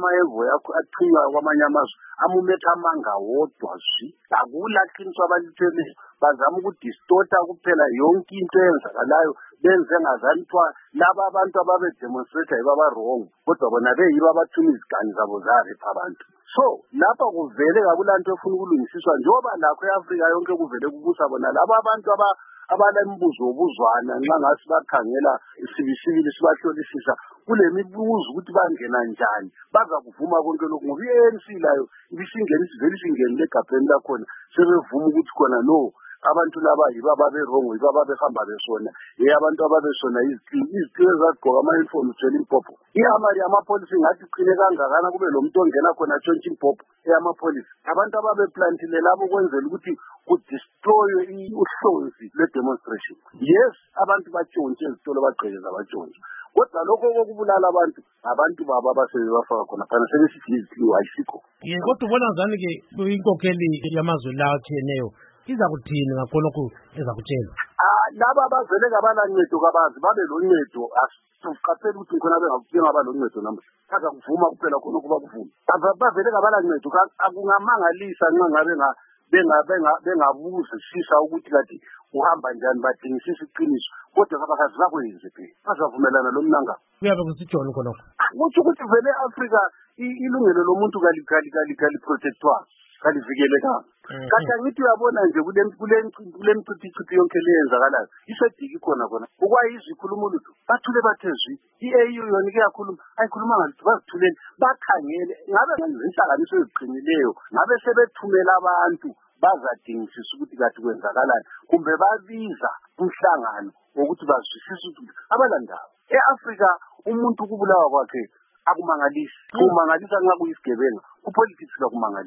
ama-envoy athunywa kwamanye amazwe amumetha amanga wodwa zwi. Akula qiniso abalitheleyo, bazama ukudistota kuphela yonke into eyenzakalayo benze ngazanithwa laba abantu ababedemonstrate yiba wrong, kodwa bona beyibo abathuma izigani zabo zarepha abantu. So lapha kuvele kakulanto efuna ukulungisiswa njengoba lakho eAfrika yonke kuvele kubusa bona laba abantu abalembuzo obuzwana nxa ngasi bakhangela isibisibili sibahlolisisa kule mibuzo ukuthi bangena njani baza kuvuma konke lokho ngoba iANC layo ibisingenile egabheni lakhona sebevuma ukuthi khona no abantu laba yibo ababerongo yibo ababehamba besona abantu ababesona izicelo ezagqoka ama-uniform zithwele impopho amapolisi ngathi qine kangakana kube lo muntu ongena khona tshontsha impopho eyamapholisi abantu ababeplantile labo kwenzela ukuthi kudestroywe uhlonzi lwe-demonstration. Yes, abantu batshontshe ezitolo bagqekeza batshontshe, kodwa lokho kokubulala abantu babo abasebebafaka khona phana sebesithi izithiyo ayisikho. Kodwa ubona njani-ke inkokheli yamazwe lawo atshiyeneyo iza kuthini ngakhonokho ezakutshela? Laba abavele kabalancedo kabazi babe loncedo asiqapheli ukuthi khona bengaba loncedo namuhla baza kuvuma kuphela khonokho bakuvuma bavele kabalancedo akungamangalisa nxa ngabe bengabuzisisa ukuthi kathi uhamba njani badingisisa iqiniso kodwa abakazi bakwenze phela bazavumelana lo mnangabo. Kuyabe kusijoni khonokho kuthi ukuthi vele eAfrika ilungelo lomuntu kaliprotectwa kalivikelekanga. Kanti angithi uyabona nje kule mcicici yonke leyenzakalayo isediki khona ukwayizwa ikhuluma ulutho bathule bathe zwi i-AU yona ike yakhuluma ayikhuluma ngalutho bazithulele bakhangele ngabe inhlanganiso eziqinileyo ngabe sebethumela abantu bazadingisisa ukuthi kathi kwenzakalani kumbe babiza umhlangano wokuthi bazwisise ukuthi abalandaba eAfrika umuntu kubulawa kwakhe akumangalisi kumangalisa nxa kuyisigebenga kupolitics la kumangalisa.